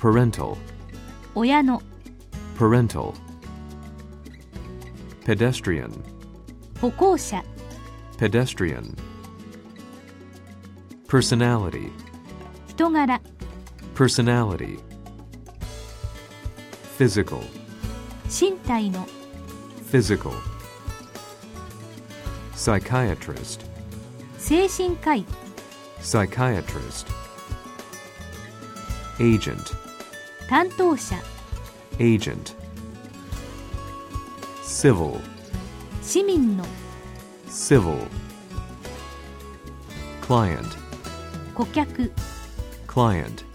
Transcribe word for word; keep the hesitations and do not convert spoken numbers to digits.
parental, 親の parental, pedestrian, 歩行者 pedestrian, personality, 人柄 personality, physical, 身体の physical, psychiatrist, 精神科医 psychiatrist, agent, 担当者 agent, civil, 市民の civil, client, 顧客 client,